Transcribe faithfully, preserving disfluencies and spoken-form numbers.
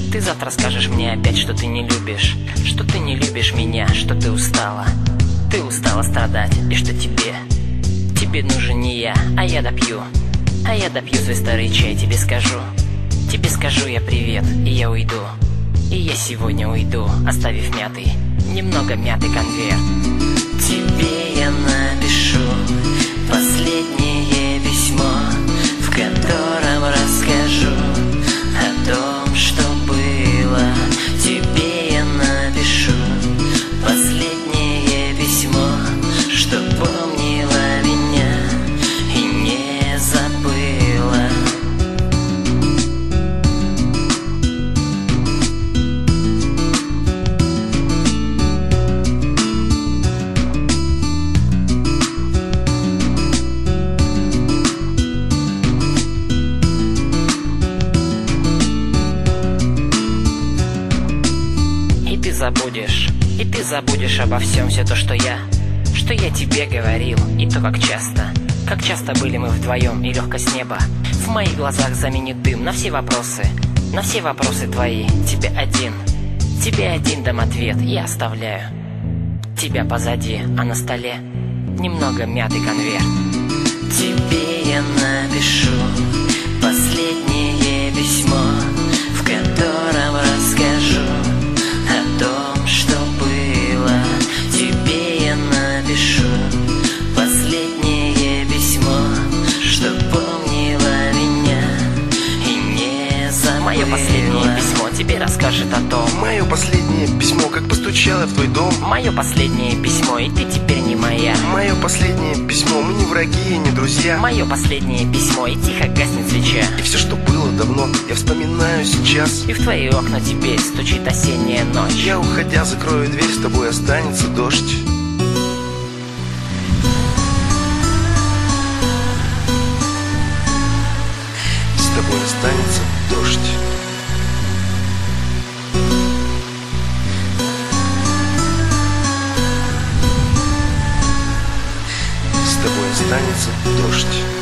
Ты завтра скажешь мне опять, что ты не любишь, что ты не любишь меня, что ты устала. Ты устала страдать, и что тебе Тебе нужен не я, а я допью А я допью свой старый чай, тебе скажу Тебе скажу я привет, и я уйду. И я сегодня уйду, оставив мятый, немного мятый конверт. Тебе я напишу последнее письмо, в котором расскажу о том, что было. Тебе я напишу последнее письмо, что помнила меня и не забыла. Забудешь, и ты забудешь обо всем все то, что я, что я тебе говорил, и то, как часто, как часто были мы вдвоем, и легко с неба в моих глазах заменит дым на все вопросы, на все вопросы твои. Тебе один, тебе один дам ответ, я оставляю тебя позади, а на столе немного мятый конверт. Тебе я напишу последнее письмо, в котором расскажу о том, что было. Тебе я напишу последнее письмо, что помнила меня и не забыла. Мое последнее письмо тебе расскажет о том. Мое последнее письмо, как постучало в твой дом. Мое последнее письмо, и ты теперь не моя. Мое последнее письмо, мы не враги и не друзья. Мое последнее письмо, и тихо гаснет свеча. И все, что было давно, я вспоминаю сейчас. И в твои окна теперь стучит осенняя ночь. Я, уходя, закрою дверь, с тобой останется дождь. С тобой останется дождь. С тобой останется дождь.